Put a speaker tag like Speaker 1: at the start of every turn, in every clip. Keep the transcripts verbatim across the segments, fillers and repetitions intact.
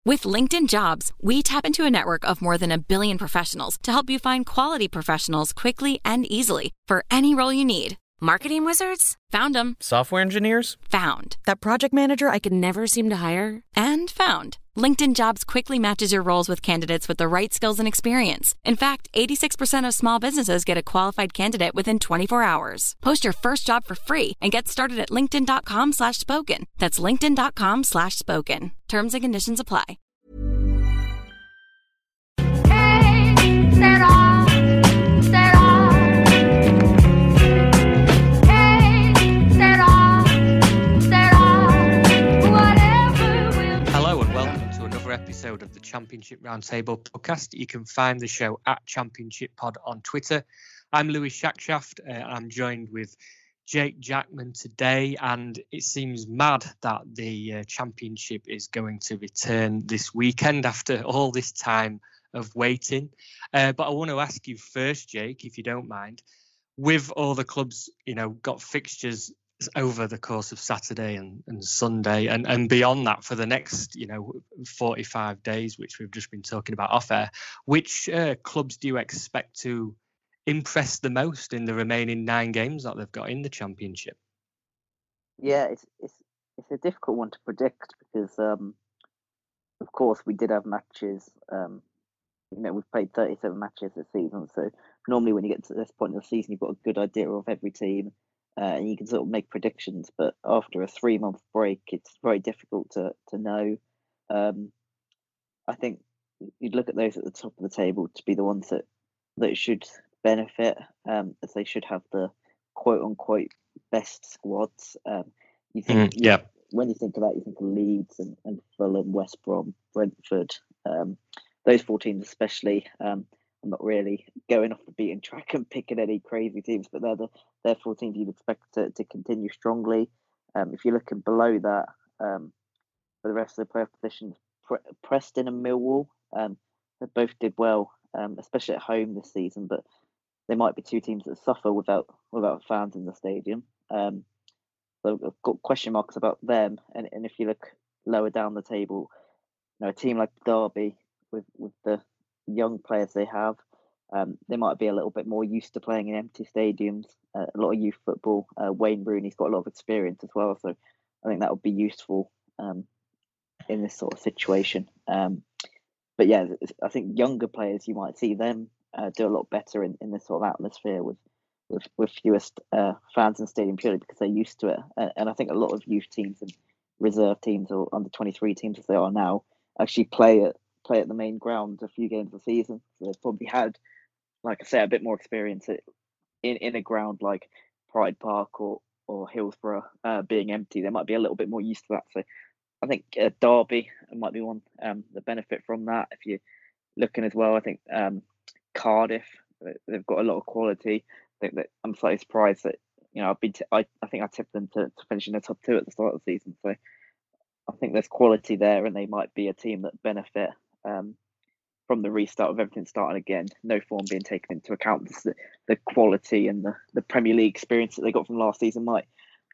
Speaker 1: With LinkedIn Jobs, we tap into a network of more than a billion professionals to help you find quality professionals quickly and easily for any role you need. Marketing wizards? Found them.
Speaker 2: Software engineers?
Speaker 1: Found. That project manager I could never seem to hire? And found. LinkedIn Jobs quickly matches your roles with candidates with the right skills and experience. In fact, eighty-six percent of small businesses get a qualified candidate within twenty-four hours. Post your first job for free and get started at linkedin.com slash spoken. That's linkedin.com slash spoken. Terms and conditions apply.
Speaker 3: Hey, set off, set off. Hey, set off, set off. Whatever will.
Speaker 4: Hello and welcome to another episode of the Championship Roundtable podcast. You can find the show at Championship Pod on Twitter. I'm Louis Shackshaft. Uh, I'm joined with Jake Jackman today, and it seems mad that the uh, championship is going to return this weekend after all this time of waiting. Uh, but I want to ask you first, Jake, if you don't mind, with all the clubs, you know, got fixtures over the course of Saturday and, and Sunday and, and beyond that for the next, you know, forty-five days, which we've just been talking about off air, which uh, clubs do you expect to impress the most in the remaining nine games that they've got in the championship?
Speaker 5: Yeah, it's it's it's a difficult one to predict because, um, of course, we did have matches. Um, you know, we've played thirty-seven matches this season, so normally when you get to this point in the season, you've got a good idea of every team, uh, and you can sort of make predictions. But after a three-month break, it's very difficult to to know. Um, I think you'd look at those at the top of the table to be the ones that that should benefit, um, as they should have the quote unquote best squads. Um, you think,
Speaker 4: mm, yeah.
Speaker 5: When you think of that, you think of Leeds and, and Fulham, West Brom, Brentford. Um, those four teams, especially. Um, I'm not really going off the beaten track and picking any crazy teams, but they're the they're four teams you'd expect to, to continue strongly. Um, if you're looking below that, um, for the rest of the playoff positions, Pre- Preston and Millwall, um, they both did well, um, especially at home this season, but they might be two teams that suffer without without fans in the stadium. Um, so I've got question marks about them. And, and if you look lower down the table, you know, a team like Derby with, with the young players they have, um, they might be a little bit more used to playing in empty stadiums. Uh, a lot of youth football. Uh, Wayne Rooney's got a lot of experience as well, so I think that would be useful um, in this sort of situation. Um, but yeah, I think younger players, you might see them Uh, do a lot better in, in this sort of atmosphere with with, with fewest uh, fans in the stadium, purely because they're used to it. And, and I think a lot of youth teams and reserve teams or under twenty-three teams as they are now actually play at play at the main ground a few games a season. So they've probably had, like I say, a bit more experience in, in a ground like Pride Park or or Hillsborough uh, being empty. They might be a little bit more used to that. So I think uh, Derby might be one um, that benefit from that. If you're looking as well, I think um, Cardiff, they've got a lot of quality. I think that I'm slightly surprised that, you know, I've been t- I, I think I tipped them to, to finish in the top two at the start of the season. So I think there's quality there, and they might be a team that benefit um, from the restart of everything starting again. No form being taken into account. The, the quality and the, the Premier League experience that they got from last season might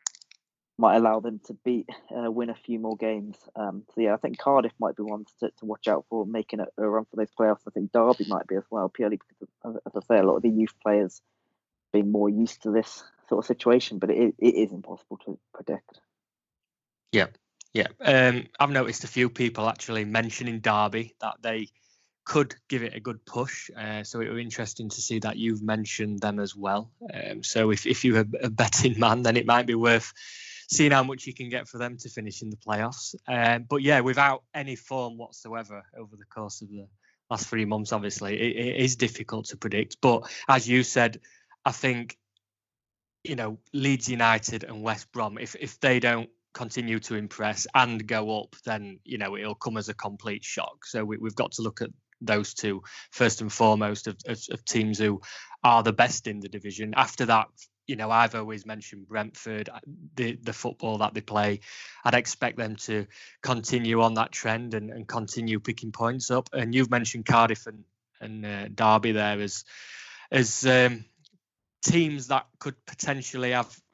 Speaker 5: might allow them to beat, uh, win a few more games. Um, so yeah, I think Cardiff might be ones to, to watch out for, making a, a run for those playoffs. I think Derby might be as well, purely because, of, as I say, a lot of the youth players being more used to this sort of situation, but it, it is impossible to predict.
Speaker 4: Yeah, yeah. Um, I've noticed a few people actually mentioning Derby, that they could give it a good push. Uh, so it would be interesting to see that you've mentioned them as well. Um, so if, if you're a, a betting man, then it might be worth seeing how much you can get for them to finish in the playoffs. Um, but yeah, without any form whatsoever over the course of the last three months, obviously, it, it is difficult to predict. But as you said, I think, you know, Leeds United and West Brom, if if they don't continue to impress and go up, then, you know, it'll come as a complete shock. So we, we've got to look at those two first and foremost of, of, of teams who are the best in the division. After that, you know, I've always mentioned Brentford, the the football that they play. I'd expect them to continue on that trend and, and continue picking points up. And you've mentioned Cardiff and, and uh, Derby there as, as um, teams that could potentially have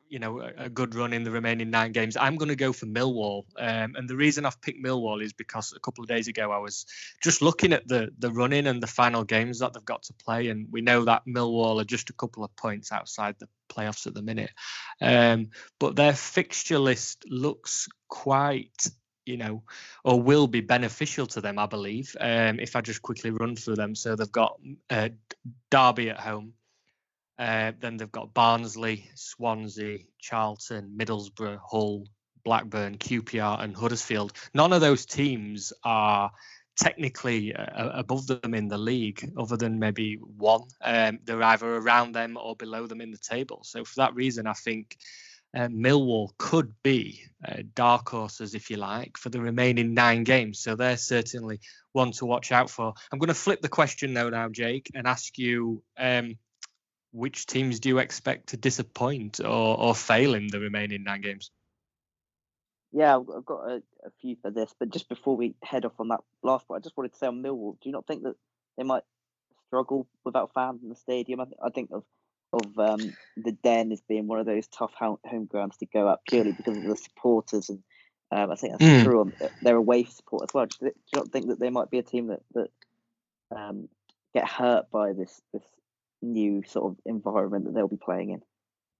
Speaker 4: you know, a, a good run in the remaining nine games, I'm going to go for Millwall. Um, and the reason I've picked Millwall is because a couple of days ago I was just looking at the the run-in and the final games that they've got to play, and we know that Millwall are just a couple of points outside the playoffs at the minute. Um, but their fixture list looks quite, you know, or will be beneficial to them, I believe, um, if I just quickly run through them. So they've got uh, Derby at home. Uh, then they've got Barnsley, Swansea, Charlton, Middlesbrough, Hull, Blackburn, Q P R and Huddersfield. None of those teams are technically uh, above them in the league, other than maybe one. Um, they're either around them or below them in the table. So for that reason, I think uh, Millwall could be uh, dark horses, if you like, for the remaining nine games. So they're certainly one to watch out for. I'm going to flip the question though now, Jake, and ask you, um, which teams do you expect to disappoint or, or fail in the remaining nine games?
Speaker 5: Yeah, I've I've got a, a few for this, but just before we head off on that last part, I just wanted to say on Millwall, do you not think that they might struggle without fans in the stadium? I, th- I think of of um, the Den as being one of those tough home, home grounds to go at purely because of the supporters, and um, I think that's
Speaker 4: Mm.
Speaker 5: true on their away support as well. Do you, do you not think that they might be a team that that um, get hurt by this this new sort of environment that they'll be playing in?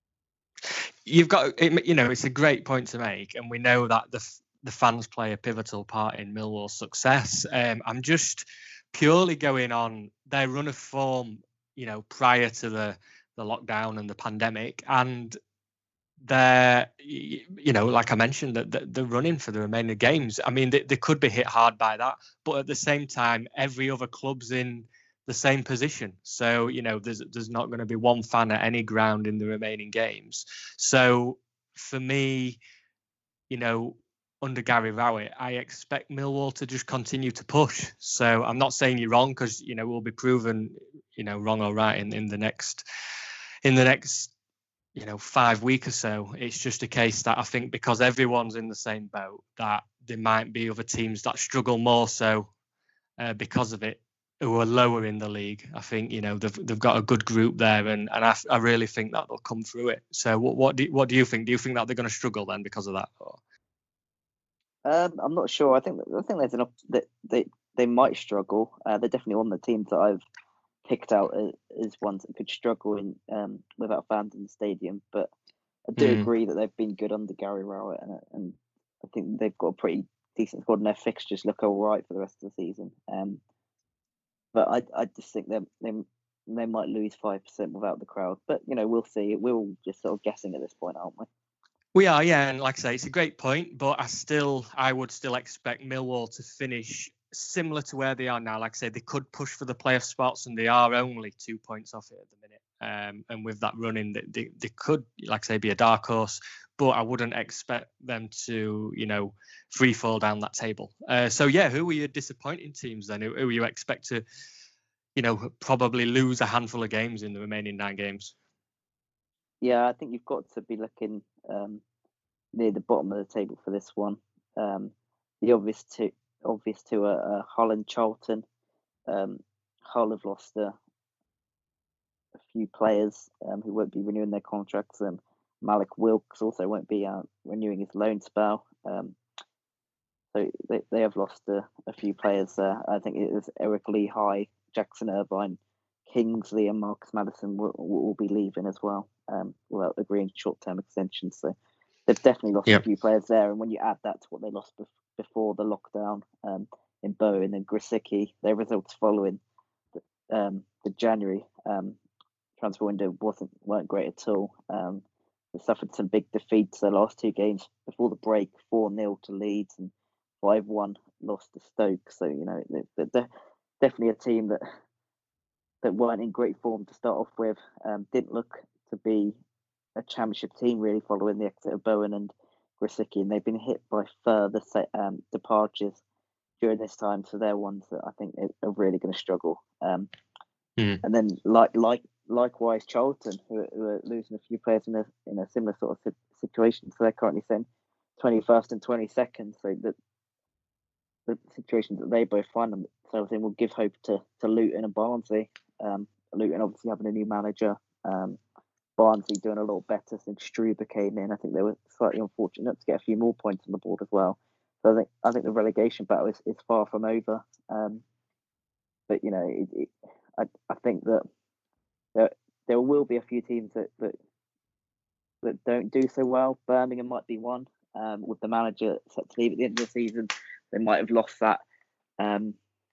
Speaker 4: You've got, you know, it's a great point to make, and we know that the the fans play a pivotal part in Millwall's success. Um, I'm just purely going on their run of form, you know, prior to the the lockdown and the pandemic, and they're, you know, like I mentioned, that the, the running for the remaining games. I mean, they, they could be hit hard by that, but at the same time, every other club's in the same position. So, you know, there's there's not going to be one fan at any ground in the remaining games. So for me, you know, under Gary Rowett, I expect Millwall to just continue to push. So I'm not saying you're wrong, because, you know, we'll be proven, you know, wrong or right in, in the next in the next you know, five weeks or so. It's just a case that I think because everyone's in the same boat, that there might be other teams that struggle more so uh, because of it, who are lower in the league. I think, you know, they've they've got a good group there, and, and I, I really think that they'll come through it. So what what do what do you think? Do you think that they're going to struggle then because of that? Or?
Speaker 5: Um, I'm not sure. I think I think there's enough that they they might struggle. Uh, they're definitely one of the teams that I've picked out as, as ones that could struggle in um, without fans in the stadium. But I do
Speaker 4: Mm.
Speaker 5: agree that they've been good under Gary Rowett, and and I think they've got a pretty decent squad, and their fixtures look all right for the rest of the season. Um, but I I just think they they they might lose five percent without the crowd. But you know, we'll see. We're all just sort of guessing at this point, aren't we?
Speaker 4: We are, yeah, and like I say, it's a great point, but I still, I would still expect Millwall to finish similar to where they are now. Like I say, they could push for the playoff spots, and they are only two points off it at the minute. Um, and with that running, they, they, they could, like I say, be a dark horse, but I wouldn't expect them to, you know, free fall down that table. Uh, so yeah, who are your disappointing teams then? Who, who you expect to, you know, probably lose a handful of games in the remaining nine games?
Speaker 5: Yeah, I think you've got to be looking um, near the bottom of the table for this one. Um, the obvious two, obvious two are uh, Hull and Charlton. Um, Hull have lost a, a few players um, who won't be renewing their contracts. Um, Malik Wilkes also won't be uh, renewing his loan spell. Um, so they, they have lost a, a few players there. I think it is Eric Lehigh, Jackson Irvine, Kingsley, and Marcus Madison will, will be leaving as well, um, without agreeing short-term extensions. So they've definitely lost
Speaker 4: Yep.
Speaker 5: a few players there. And when you add that to what they lost bef- before the lockdown um, in Bowen and Grosicki, their results following the, um, the January um, transfer window wasn't weren't great at all. Um, they suffered some big defeats their last two games before the break: four nil to Leeds and five one lost to Stoke. So you know they, they're definitely a team that that weren't in great form to start off with. Um, didn't look to be a championship team really following the exit of Bowen and Grosicki, and they've been hit by further um, departures during this time. So they're ones that I think are really going to struggle. Um,
Speaker 4: Mm.
Speaker 5: And then, like like likewise, Charlton, who, who are losing a few players in a in a similar sort of situation. So they're currently saying twenty-first and twenty-second. So that the situation that they both find themselves in will give hope to to Luton and Barnsley. Um, Luton obviously having a new manager. Um, Barnsley doing a little better since Struber came in. I think they were slightly unfortunate to get a few more points on the board as well. So I think I think the relegation battle is, is far from over. Um, but you know, it, it, I I think that there there will be a few teams that that, that don't do so well. Birmingham might be one. Um, with the manager set to leave at the end of the season, they might have lost that um,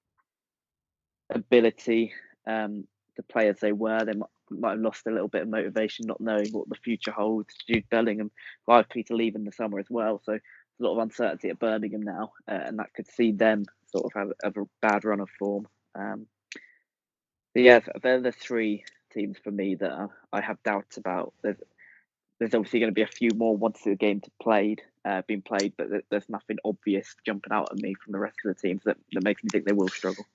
Speaker 5: ability um, to play as they were. They might, might have lost a little bit of motivation, not knowing what the future holds. Jude Bellingham likely to leave in the summer as well, so there's a lot of uncertainty at Birmingham now, uh, and that could see them sort of have, have a bad run of form. Um, but yeah, they're the three teams for me that I, I have doubts about. There's, there's obviously going to be a few more once the game to played, uh, been played, but there's nothing obvious jumping out at me from the rest of the teams that, that makes me think they will struggle.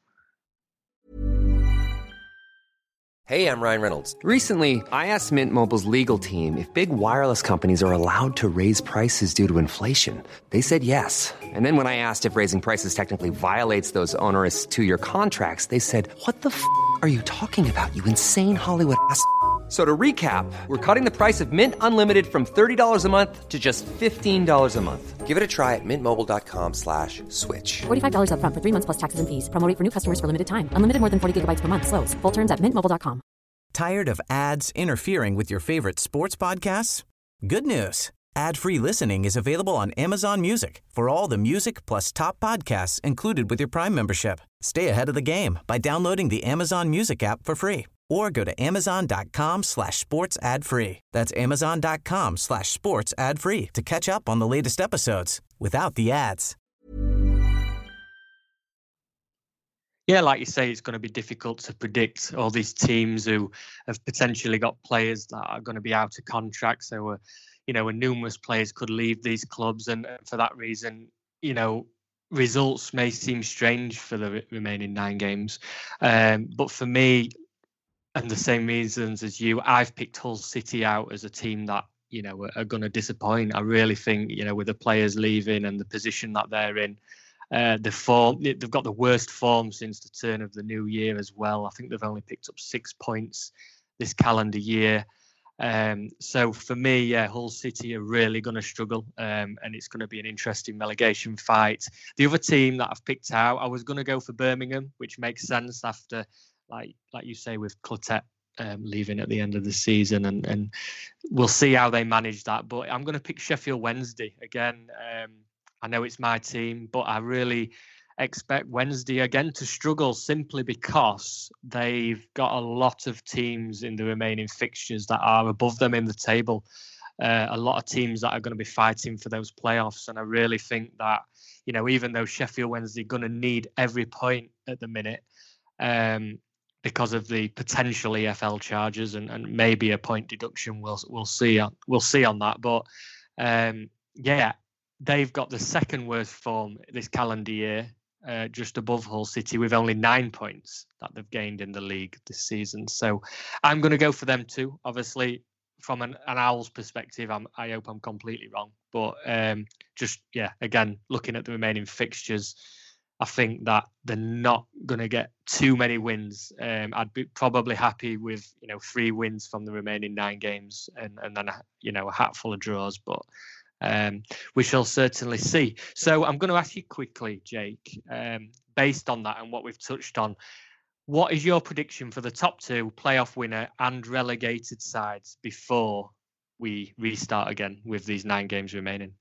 Speaker 2: Hey, I'm Ryan Reynolds. Recently, I asked Mint Mobile's legal team if big wireless companies are allowed to raise prices due to inflation. They said yes. And then when I asked if raising prices technically violates those onerous two-year contracts, they said, what the f*** are you talking about, you insane Hollywood ass f- So to recap, we're cutting the price of Mint Unlimited from thirty dollars a month to just fifteen dollars a month. Give it a try at mintmobile.com slash switch.
Speaker 6: forty-five dollars up front for three months plus taxes and fees. Promo rate for new customers for limited time. Unlimited more than forty gigabytes per month. Slows full terms at mint mobile dot com.
Speaker 7: Tired of ads interfering with your favorite sports podcasts? Good news. Ad-free listening is available on Amazon Music for all the music plus top podcasts included with your Prime membership. Stay ahead of the game by downloading the Amazon Music app for free or go to amazon.com slash sports ad free. That's amazon.com slash sports ad free to catch up on the latest episodes without the ads.
Speaker 4: Yeah, like you say, it's going to be difficult to predict all these teams who have potentially got players that are going to be out of contract. So, uh, you know, and numerous players could leave these clubs. And for that reason, you know, results may seem strange for the re- remaining nine games. Um, but for me, and the same reasons as you, I've picked Hull City out as a team that, you know, are, are going to disappoint. I really think, you know, with the players leaving and the position that they're in, Uh, the form, they've got the worst form since the turn of the new year as well. I think they've only picked up six points this calendar year. Um, so for me, yeah, Hull City are really going to struggle, um, and it's going to be an interesting relegation fight. The other team that I've picked out, I was going to go for Birmingham, which makes sense after, like like you say, with Clotet um, leaving at the end of the season, and and we'll see how they manage that. But I'm going to pick Sheffield Wednesday again. Um, I know it's my team, but I really expect Wednesday again to struggle simply because they've got a lot of teams in the remaining fixtures that are above them in the table. Uh, a lot of teams that are going to be fighting for those playoffs. And I really think that, you know, even though Sheffield Wednesday are going to need every point at the minute um, because of the potential E F L charges and, and maybe a point deduction, we'll we'll see on, we'll see on that. But um, yeah. They've got the second worst form this calendar year, uh, just above Hull City, with only nine points that they've gained in the league this season. So I'm going to go for them too. Obviously, from an, an Owls perspective, I'm, I hope I'm completely wrong. But um, just, yeah, again, looking at the remaining fixtures, I think that they're not going to get too many wins. Um, I'd be probably happy with, you know, three wins from the remaining nine games and, and then, you know, a hatful of draws. But Um, we shall certainly see. So I'm going to ask you quickly, Jake, um, based on that and what we've touched on, what is your prediction for the top two playoff winner and relegated sides before we restart again with these nine games remaining?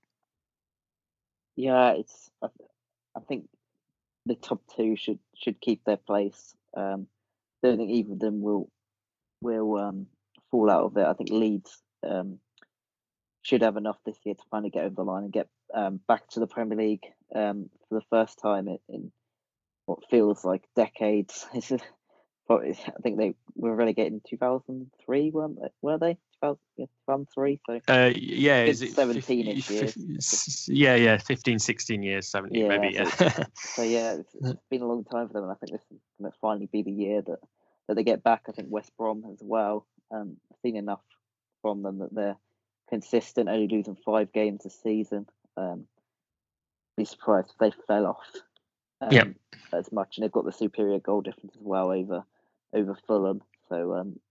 Speaker 5: Yeah, it's. I, I think the top two should should keep their place. Um, don't think either of them will will um, fall out of it. I think Leeds um, should have enough this year to finally get over the line and get um, back to the Premier League um, for the first time in, in what feels like decades. It's just, I think they were relegated in two thousand three, weren't they? Were they? two thousand, yeah, two thousand three. So
Speaker 4: uh, yeah, is it
Speaker 5: seventeen years?
Speaker 4: Yeah, yeah, fifteen, sixteen years, seventeen,
Speaker 5: yeah,
Speaker 4: maybe. Yeah.
Speaker 5: So, so yeah, it's, it's been a long time for them, and I think this is going to finally be the year that, that they get back. I think West Brom as well. Um, I've seen enough from them that they're consistent, only losing five games a season. Um, be surprised if they fell off um,
Speaker 4: yep.
Speaker 5: as much, and they've got the superior goal difference as well over over Fulham. So um,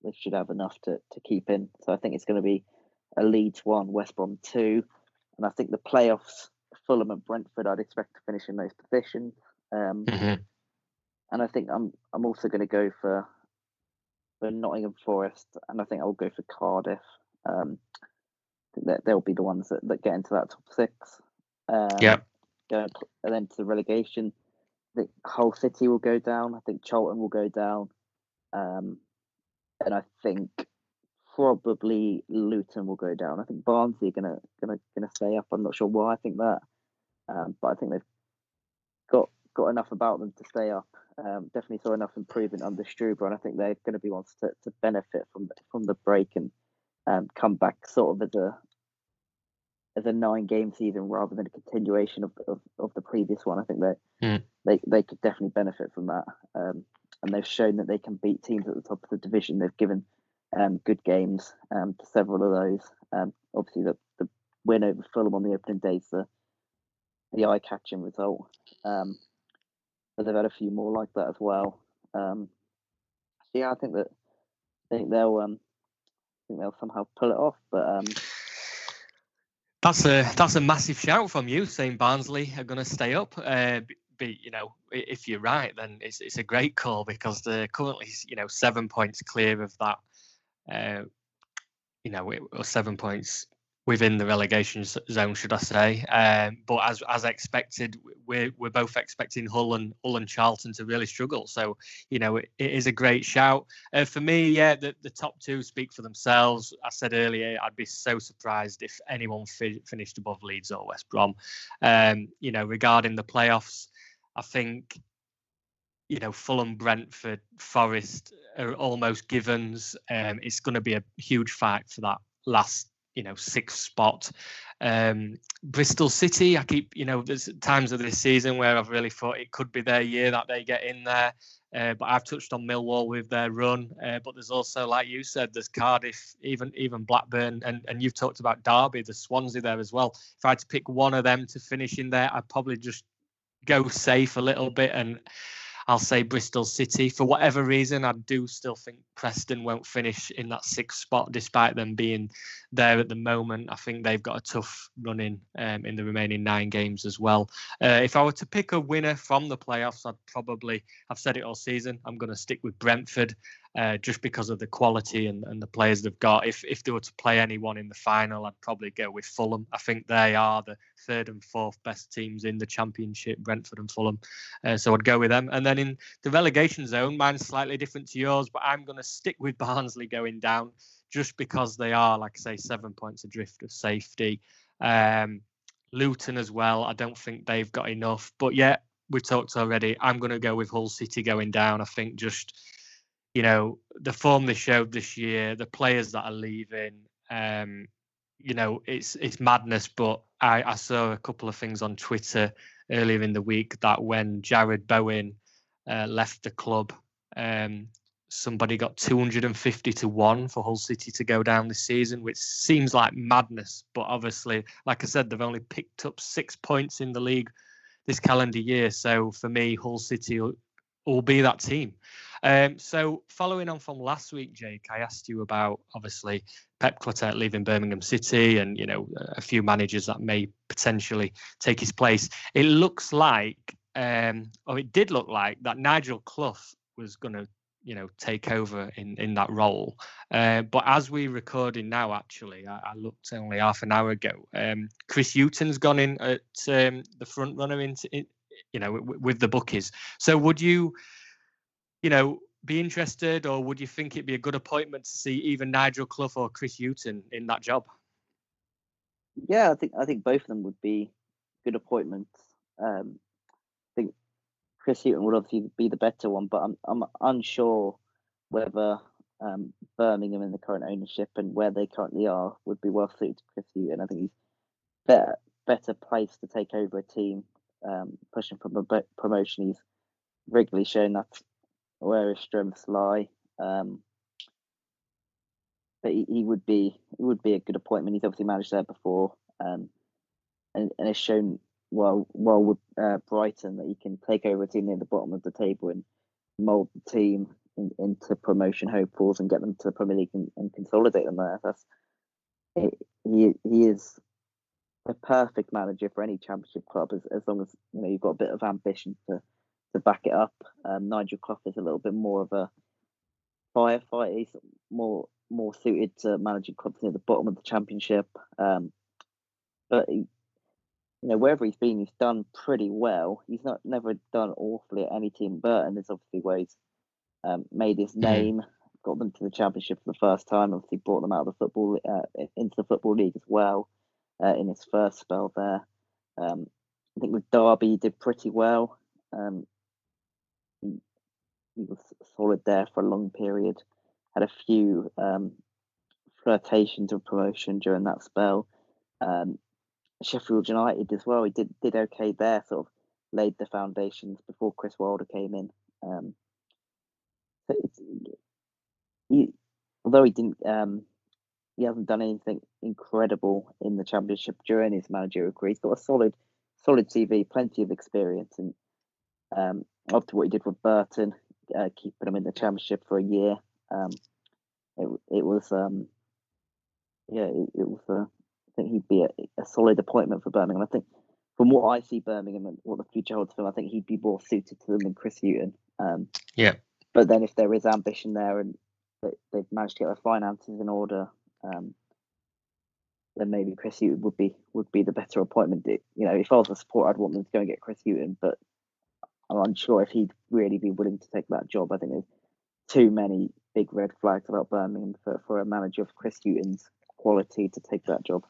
Speaker 5: they should have enough to, to keep in. So I think it's going to be a Leeds one, West Brom two, and I think the playoffs, Fulham and Brentford, I'd expect to finish in those positions. Um,
Speaker 4: Mm-hmm.
Speaker 5: And I think I'm I'm also going to go for for Nottingham Forest, and I think I'll go for Cardiff. Um, I think that they'll be the ones that, that get into that top six. Um,
Speaker 4: Yeah.
Speaker 5: Going and then to the relegation, I think Hull City will go down. I think Charlton will go down, um, and I think probably Luton will go down. I think Barnsley are gonna gonna gonna stay up. I'm not sure why I think that, um, but I think they've got got enough about them to stay up. Um, definitely saw enough improvement under Struber, and I think they're going to be ones to, to benefit from the, from the break and um, come back sort of as a as a nine game season rather than a continuation of of, of the previous one. I think that
Speaker 4: Mm.
Speaker 5: they they could definitely benefit from that, um, and they've shown that they can beat teams at the top of the division. They've given um, good games um, to several of those. Um, obviously, the, the win over Fulham on the opening day is the the eye catching result. Um, but they've had a few more like that as well. Um, so yeah, I think that I think they'll um, I think they'll somehow pull it off. But um,
Speaker 4: That's a that's a massive shout from you, saying Barnsley are going to stay up. Uh, be you know, if you're right, then it's it's a great call because they're currently you know seven points clear of that. Uh, you know, or seven points within the relegation zone, should I say? Um, but as as expected, we're we're both expecting Hull and Hull and Charlton to really struggle. So you know, it, it is a great shout uh, for me. Yeah, the, the top two speak for themselves. I said earlier, I'd be so surprised if anyone fi- finished above Leeds or West Brom. Um, you know, regarding the playoffs, I think you know Fulham, Brentford, Forest are almost givens. Um, it's going to be a huge fight for that last you know sixth spot. Um, Bristol City, I keep you know there's times of this season where I've really thought it could be their year that they get in there. Uh, but I've touched on Millwall with their run. Uh, but there's also, like you said, there's Cardiff, even even Blackburn, and, and you've talked about Derby, there's Swansea there as well. If I had to pick one of them to finish in there, I'd probably just go safe a little bit and I'll say Bristol City. For whatever reason, I do still think Preston won't finish in that sixth spot, despite them being there at the moment. I think they've got a tough run in um, in the remaining nine games as well. Uh, if I were to pick a winner from the playoffs, I'd probably, I've said it all season, I'm going to stick with Brentford. Uh, just because of the quality and, and the players they've got. If if they were to play anyone in the final, I'd probably go with Fulham. I think they are the third and fourth best teams in the Championship, Brentford and Fulham. Uh, so I'd go with them. And then in the relegation zone, mine's slightly different to yours, but I'm going to stick with Barnsley going down just because they are, like I say, seven points adrift of safety. Um, Luton as well, I don't think they've got enough. But yeah, we've talked already. I'm going to go with Hull City going down. I think just... You know, the form they showed this year, the players that are leaving, um, you know, it's it's madness. But I, I saw a couple of things on Twitter earlier in the week that when Jared Bowen uh, left the club, um, somebody got two hundred fifty to one for Hull City to go down this season, which seems like madness. But obviously, like I said, they've only picked up six points in the league this calendar year. So for me, Hull City will, will be that team. Um, so following on from last week, Jake, I asked you about obviously Pep Clotet leaving Birmingham City and, you know, a few managers that may potentially take his place. It looks like, um, or it did look like that Nigel Clough was going to, you know, take over in, in that role. Uh, but as we're recording now, actually, I, I looked only half an hour ago. Um, Chris Hughton's gone in at um, the front runner into, in, you know, w- with the bookies. So would you, you know, be interested, or would you think it'd be a good appointment to see either Nigel Clough or Chris Hughton in that job?
Speaker 5: Yeah, I think I think both of them would be good appointments. Um, I think Chris Hughton would obviously be the better one, but I'm I'm unsure whether um, Birmingham in the current ownership and where they currently are would be well suited to Chris Hughton. I think he's better better placed to take over a team um, pushing for pro- promotion. He's regularly shown that's where his strengths lie. Um, but he, he would be he would be a good appointment. He's obviously managed there before, um, and, and has shown well well with uh, Brighton that he can take over a team near the bottom of the table and mould the team in, into promotion hopefuls and get them to the Premier League and, and consolidate them there. That's it, he he is a perfect manager for any Championship club as, as long as you know you've got a bit of ambition to to back it up. Um, Nigel Clough is a little bit more of a firefighter. He's more more suited to managing clubs near the bottom of the Championship. Um, but he, you know, wherever he's been, he's done pretty well. He's not never done awfully at any team. Burton is obviously where he's um, made his name, mm-hmm. got them to the Championship for the first time. Obviously, brought them out of the football uh, into the Football League as well uh, in his first spell there. Um, I think with Derby, he did pretty well. Um, he, he was solid there for a long period. Had a few um, flirtations of promotion during that spell. Um, Sheffield United as well. He did did okay there. Sort of laid the foundations before Chris Wilder came in. Um, so it's, he, although he didn't, um, he hasn't done anything incredible in the Championship during his managerial career. He's got a solid, solid C V, plenty of experience, and um, after what he did with Burton, uh, keeping him in the Championship for a year, um, it it was um, yeah, it, it was a. I think he'd be a, a solid appointment for Birmingham. I think from what I see Birmingham and what the future holds for him, I think he'd be more suited to them than Chris Hughton. Um,
Speaker 4: yeah.
Speaker 5: But then if there is ambition there and they, they've managed to get their finances in order, um, then maybe Chris Hughton would be would be the better appointment. It, you know, if I was a supporter, I'd want them to go and get Chris Hughton, but I'm unsure if he'd really be willing to take that job. I think there's too many big red flags about Birmingham for, for a manager of Chris Hughton's quality to take that job.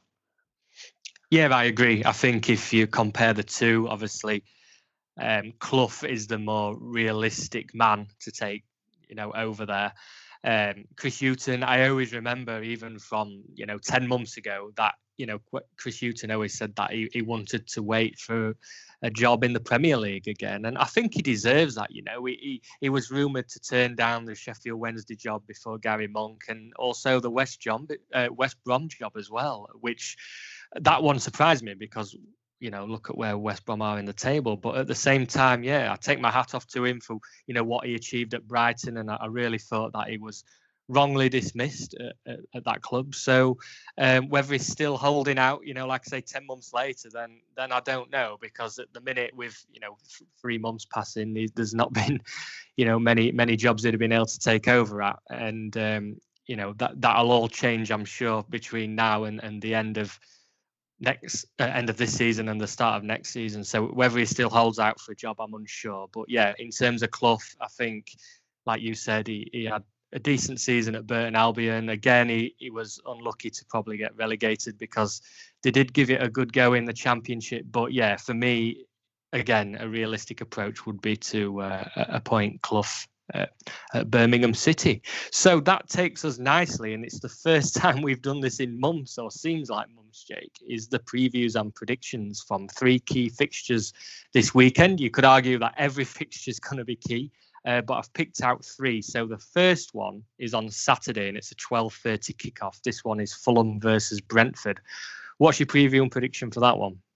Speaker 4: Yeah, I agree. I think if you compare the two, obviously, um, Clough is the more realistic man to take, you know, over there. Um, Chris Hughton, I always remember even from, you know, ten months ago that, you know, Chris Hughton always said that he, he wanted to wait for a job in the Premier League again. And I think he deserves that, you know. He, he, he was rumoured to turn down the Sheffield Wednesday job before Gary Monk and also the West, John, uh, West Brom job as well, which that one surprised me because, you know, look at where West Brom are in the table. But at the same time, yeah, I take my hat off to him for, you know, what he achieved at Brighton. And I, I really thought that he was wrongly dismissed at, at, at that club. So um, whether he's still holding out, you know, like I say, ten months later, then then I don't know, because at the minute with, you know, th- three months passing, there's not been, you know, many, many jobs that have been able to take over at. And, um, you know, that, that'll all change, I'm sure, between now and, and the end of next uh, end of this season and the start of next season. So whether he still holds out for a job, I'm unsure. But yeah, in terms of Clough, I think, like you said, he, he had a decent season at Burton Albion. Again, he, he was unlucky to probably get relegated because they did give it a good go in the Championship. But yeah, for me, again, a realistic approach would be to uh, appoint Clough Uh, at Birmingham City. So that takes us nicely, and it's the first time we've done this in months, or seems like months, Jake, is the previews and predictions from three key fixtures this weekend. You could argue that every fixture is going to be key, uh, but I've picked out three. So the first one is on Saturday, and it's a twelve thirty kickoff. This one is Fulham versus Brentford. What's your preview and prediction for that one?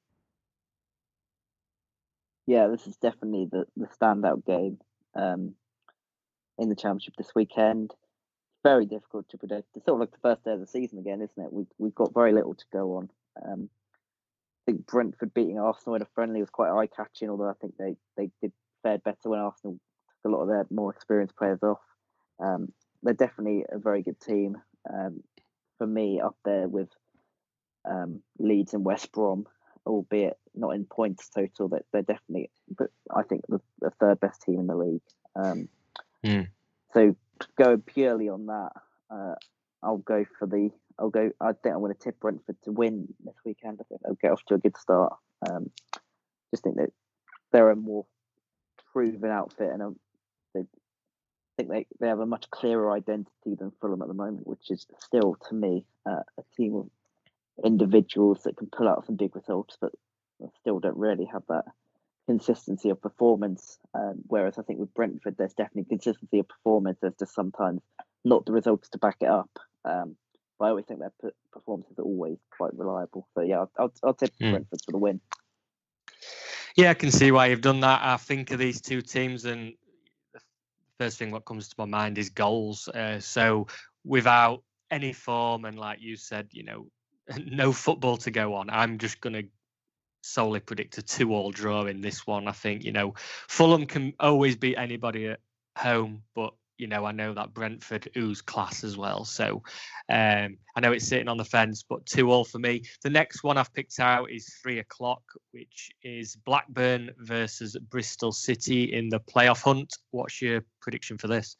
Speaker 5: Yeah, this is definitely the, the standout game Um, in the Championship this weekend. Very difficult to predict. It's sort of like the first day of the season again, isn't it? We've, we've got very little to go on. Um, I think Brentford beating Arsenal in a friendly was quite eye-catching, although I think they, they did fared better when Arsenal took a lot of their more experienced players off. Um, they're definitely a very good team. Um, for me, up there with um, Leeds and West Brom, albeit not in points total, that they're definitely, but I think, the, the third best team in the league. Um,
Speaker 4: Mm.
Speaker 5: So going purely on that, uh, I'll go for the. I'll go. I think I'm going to tip Brentford to win this weekend. I think they'll get off to a good start. Um, just think that they're a more proven outfit, and a, they I think they, they have a much clearer identity than Fulham at the moment, which is still, to me, uh, a team of individuals that can pull out some big results, but still don't really have that consistency of performance. Um, whereas I think with Brentford, there's definitely consistency of performance. There's just sometimes not the results to back it up. Um, but I always think their p- performances are always quite reliable. So yeah, I'll, I'll, I'll tip mm. Brentford for the win.
Speaker 4: Yeah, I can see why you've done that. I think of these two teams, and the first thing what comes to my mind is goals. Uh, so without any form and like you said, you know, no football to go on, I'm just going to solely predict a two-all draw in this one. I think, you know, Fulham can always beat anybody at home, but you know, I know that Brentford ooze class as well. So um, I know it's sitting on the fence, but two all for me. The next one I've picked out is three o'clock, which is Blackburn versus Bristol City in the playoff hunt. What's your prediction for this?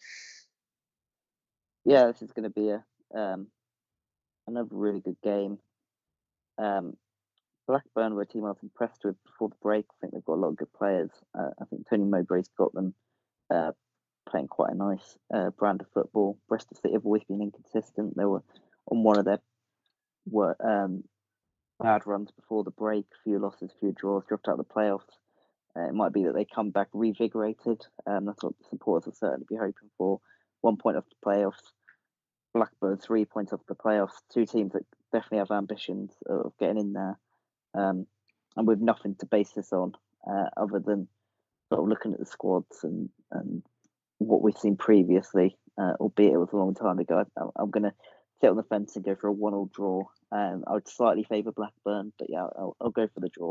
Speaker 5: Yeah, this is going to be a um, another really good game. Um, Blackburn were a team I was impressed with before the break. I think they've got a lot of good players. Uh, I think Tony Mowbray's got them uh, playing quite a nice uh, brand of football. Bristol City have always been inconsistent. They were on one of their were, um, bad runs before the break. A few losses, a few draws, dropped out of the playoffs. Uh, it might be that they come back revigorated. Um, that's what the supporters will certainly be hoping for. One point off the playoffs. Blackburn three points off the playoffs. Two teams that definitely have ambitions of getting in there. Um, and with nothing to base this on uh, other than sort of looking at the squads and, and what we've seen previously, uh, albeit it was a long time ago. I, I'm going to sit on the fence and go for a one-all draw. Um, I would slightly favour Blackburn, but yeah, I'll, I'll go for the draw.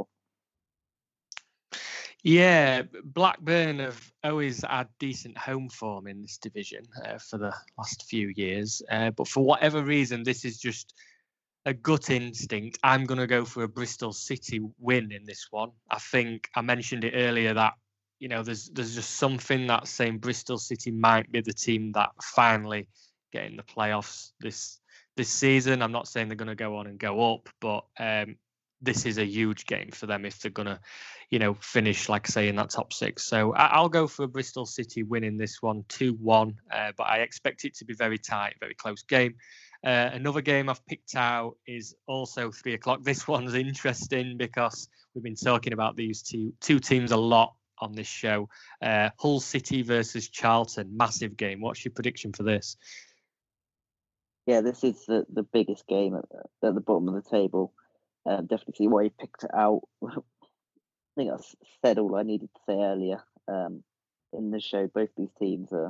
Speaker 4: Yeah, Blackburn have always had decent home form in this division uh, for the last few years. Uh, but for whatever reason, this is just a gut instinct. I'm going to go for a Bristol City win in this one. I think I mentioned it earlier that, you know, there's there's just something that's saying Bristol City might be the team that finally get in the playoffs this this season. I'm not saying they're going to go on and go up, but um, this is a huge game for them if they're going to, you know, finish, like I say, in that top six. So I, I'll go for a Bristol City winning this one two one, uh, but I expect it to be very tight, very close game. Uh, another game I've picked out is also three o'clock. This one's interesting because we've been talking about these two two teams a lot on this show. Uh, Hull City versus Charlton, massive game. What's your prediction for this?
Speaker 5: Yeah, this is the, the biggest game at, at the bottom of the table. Uh, definitely see why you picked it out. I think I said all I needed to say earlier um, in the show. Both these teams are,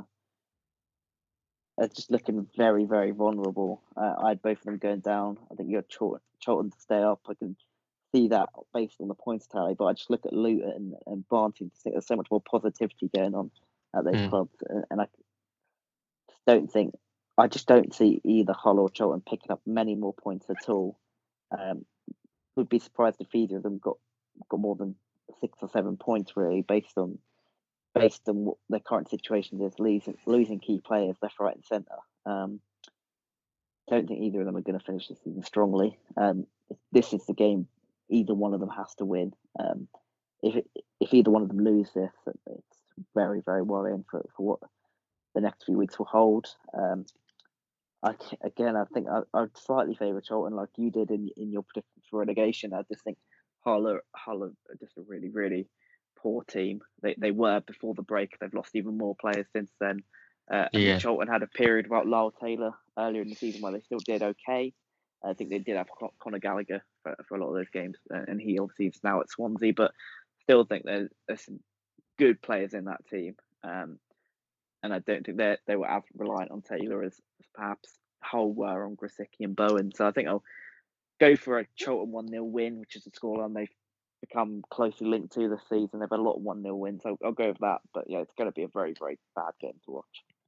Speaker 5: are just looking very, very vulnerable. Uh, I had both of them going down. I think you had Charlton, Charlton to stay up. I can see that based on the points tally, but I just look at Luton and, and Barnsley to think there's so much more positivity going on at those mm. clubs, and, and I just don't think, I just don't see either Hull or Charlton picking up many more points at all. Um, would be surprised if either of them got got more than six or seven points, really, based on based on what their current situation is, losing losing key players left, right, and centre. Um, don't think either of them are going to finish the season strongly. Um, this is the game either one of them has to win. Um, if it, if either one of them lose this, it's very, very worrying for, for what the next few weeks will hold. Um, I, again, I think I, I'd slightly favour Charlton, like you did in, in your predictions for relegation. I just think Hull are, Hull are just a really, really poor team. They they were before the break. They've lost even more players since then. Uh, and yeah. Charlton had a period without Lyle Taylor earlier in the season where they still did okay. I think they did have Conor Gallagher for, for a lot of those games, and he obviously is now at Swansea, but still think there's, there's some good players in that team. Um, and I don't think they they were as reliant on Taylor as, as perhaps Hull were on Grosicki and Bowen. So I think I'll go for a Charlton one nil win, which is a scoreline they've become closely linked to this season. They've had a lot of one nil wins, so I'll go with that. But yeah, it's going to be a very, very bad game to watch.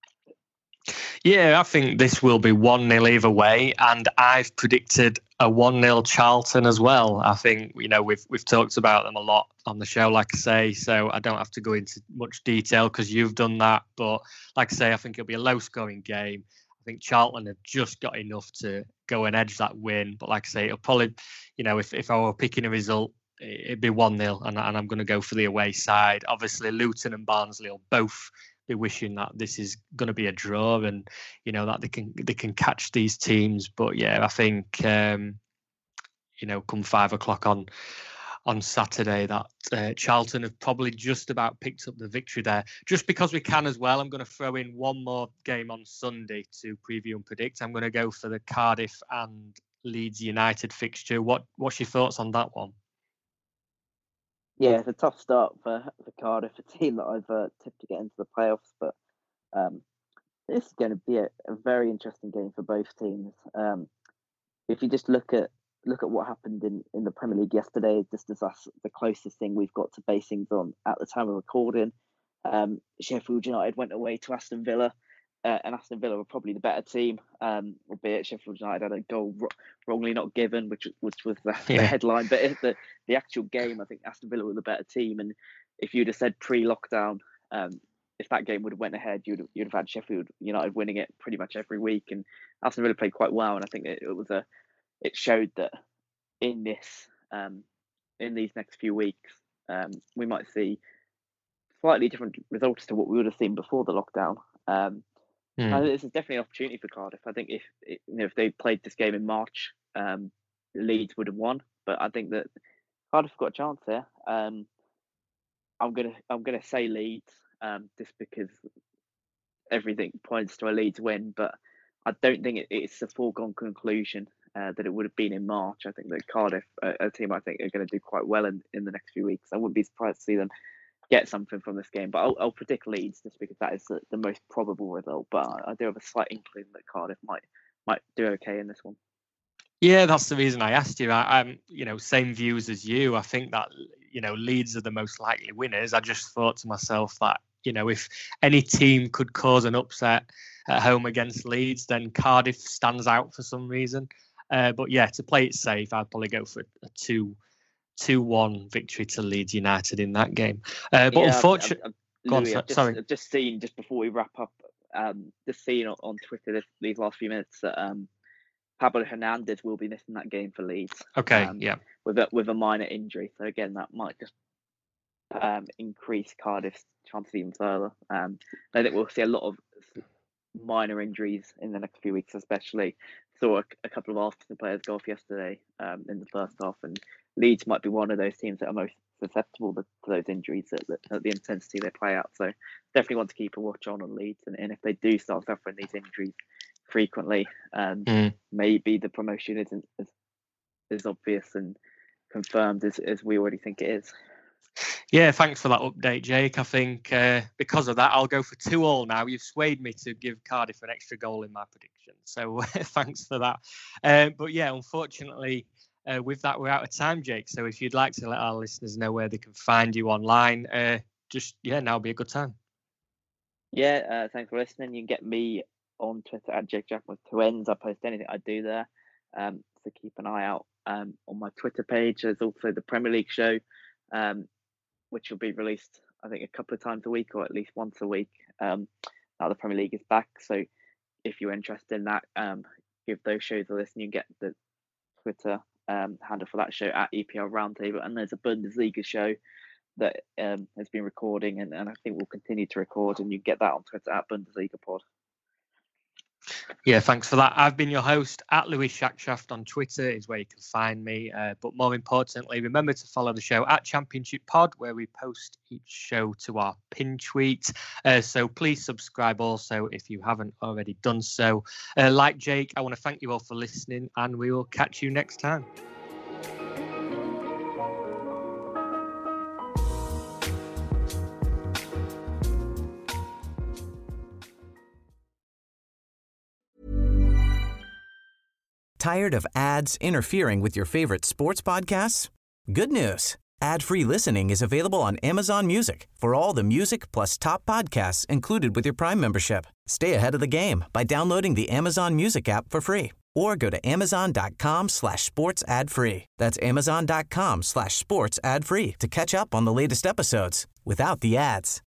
Speaker 4: Yeah, I think this will be one nil either way, and I've predicted a one nil Charlton as well. I think, you know, we've we've talked about them a lot on the show, like I say, so I don't have to go into much detail because you've done that. But like I say, I think it'll be a low-scoring game. I think Charlton have just got enough to go and edge that win. But like I say, it'll probably, you know, if, if I were picking a result, it'd be one nil, and, and I'm going to go for the away side. Obviously, Luton and Barnsley will both be wishing that this is going to be a draw, and you know that they can they can catch these teams. But yeah, I think um, you know, come five o'clock on on Saturday, that uh, Charlton have probably just about picked up the victory there. Just because we can as well, I'm going to throw in one more game on Sunday to preview and predict. I'm going to go for the Cardiff and Leeds United fixture. What what's your thoughts on that one?
Speaker 5: Yeah, it's a tough start for, for Cardiff, a team that I've uh, tipped to get into the playoffs, but Um, this is going to be a, a very interesting game for both teams. Um, if you just look at look at what happened in, in the Premier League yesterday, just as us the closest thing we've got to basing on at the time of recording. Um, Sheffield United went away to Aston Villa, uh, and Aston Villa were probably the better team, um, albeit Sheffield United had a goal ro- wrongly not given, which which was the,
Speaker 4: Yeah.
Speaker 5: the headline. But if the the actual game, I think Aston Villa were the better team. And if you'd have said pre-lockdown, um, if that game would have went ahead, you'd you'd have had Sheffield United winning it pretty much every week. And Aston Villa played quite well, and I think it, it was a it showed that in this um, in these next few weeks, um, we might see slightly different results to what we would have seen before the lockdown. Um,
Speaker 4: Mm.
Speaker 5: I think this is definitely an opportunity for Cardiff. I think if you know, if they played this game in March, um, Leeds would have won. But I think that Cardiff got a chance here. Um, I'm gonna I'm gonna say Leeds, um, just because everything points to a Leeds win. But I don't think it, it's a foregone conclusion uh, that it would have been in March. I think that Cardiff, a, a team I think are going to do quite well in, in the next few weeks. I wouldn't be surprised to see them get something from this game, but I'll, I'll predict Leeds just because that is the, the most probable result. But I, I do have a slight inkling that Cardiff might might do okay in this one.
Speaker 4: Yeah, that's the reason I asked you. I, I'm, you know, same views as you. I think that, you know, Leeds are the most likely winners. I just thought to myself that, you know, if any team could cause an upset at home against Leeds, then Cardiff stands out for some reason. Uh, but yeah, to play it safe, I'd probably go for a two. two one victory to Leeds United in that game. Uh, but
Speaker 5: Yeah,
Speaker 4: unfortunately,
Speaker 5: I've, I've,
Speaker 4: Go on,
Speaker 5: Louis,
Speaker 4: so-
Speaker 5: I've just,
Speaker 4: sorry.
Speaker 5: I've just seen just before we wrap up, um, just seen on, on Twitter this, these last few minutes that um, Pablo Hernandez will be missing that game for Leeds.
Speaker 4: okay,
Speaker 5: um,
Speaker 4: yeah.
Speaker 5: with a with a minor injury. So again, that might just um, increase Cardiff's chances even further. Um, I think we'll see a lot of minor injuries in the next few weeks, especially. Saw a, a couple of Arsenal players go off yesterday um, in the first half, and Leeds might be one of those teams that are most susceptible to, to those injuries at the, at the intensity they play out. So definitely want to keep a watch on on Leeds, and, and if they do start suffering these injuries frequently, um,
Speaker 4: Mm.
Speaker 5: maybe the promotion isn't as, as obvious and confirmed as, as we already think it is.
Speaker 4: Yeah, thanks for that update, Jake. I think uh, because of that, I'll go for two all now. You've swayed me to give Cardiff an extra goal in my prediction. So thanks for that. Uh, but yeah, unfortunately, uh, with that, we're out of time, Jake. So if you'd like to let our listeners know where they can find you online, uh, just, yeah, now would be a good time.
Speaker 5: Yeah, uh, thanks for listening. You can get me on Twitter at Jake Jack with two N's. I post anything I do there. Um, so keep an eye out um, on my Twitter page. There's also the Premier League show, um, which will be released, I think, a couple of times a week or at least once a week. Um, now the Premier League is back. So if you're interested in that, um, give those shows a listen. You can get the Twitter um, handle for that show at E P L Roundtable. And there's a Bundesliga show that um, has been recording and, and I think will continue to record. And you can get that on Twitter at Bundesliga Pod.
Speaker 4: Yeah, thanks for that. I've been your host at Louis Shackshaft on Twitter is where you can find me. Uh, but more importantly, remember to follow the show at Championship Pod, where we post each show to our pin tweet. Uh, so please subscribe also if you haven't already done so. Uh, like Jake, I want to thank you all for listening, and we will catch you next time.
Speaker 7: Tired of ads interfering with your favorite sports podcasts? Good news. Ad-free listening is available on Amazon Music for all the music plus top podcasts included with your Prime membership. Stay ahead of the game by downloading the Amazon Music app for free or go to amazon.com slash sports ad free. That's amazon.com slash sports ad free to catch up on the latest episodes without the ads.